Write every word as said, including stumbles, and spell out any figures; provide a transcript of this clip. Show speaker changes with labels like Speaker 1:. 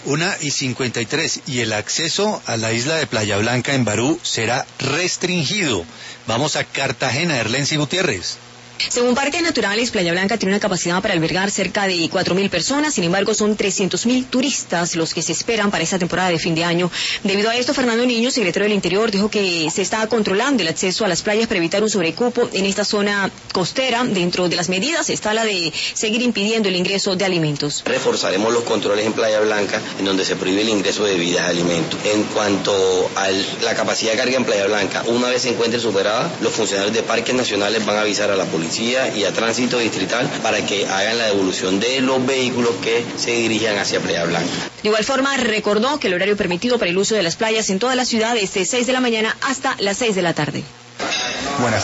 Speaker 1: Una y cincuenta y tres, y el acceso a la isla de Playa Blanca en Barú será restringido. Vamos a Cartagena, Erlency Gutiérrez.
Speaker 2: Según Parques Naturales, Playa Blanca tiene una capacidad para albergar cerca de cuatro mil personas, sin embargo son trescientos mil turistas los que se esperan para esta temporada de fin de año. Debido a esto, Fernando Niño, secretario del Interior, dijo que se está controlando el acceso a las playas para evitar un sobrecupo en esta zona costera. Dentro de las medidas está la de seguir impidiendo el ingreso de alimentos.
Speaker 3: Reforzaremos los controles en Playa Blanca, en donde se prohíbe el ingreso de bebidas de alimentos. En cuanto a la capacidad de carga en Playa Blanca, una vez se encuentre superada, los funcionarios de Parques Nacionales van a avisar a la policía y a Tránsito Distrital para que hagan la devolución de los vehículos que se dirijan hacia Playa Blanca.
Speaker 2: De igual forma, recordó que el horario permitido para el uso de las playas en toda la ciudad es de seis de la mañana hasta las seis de la tarde.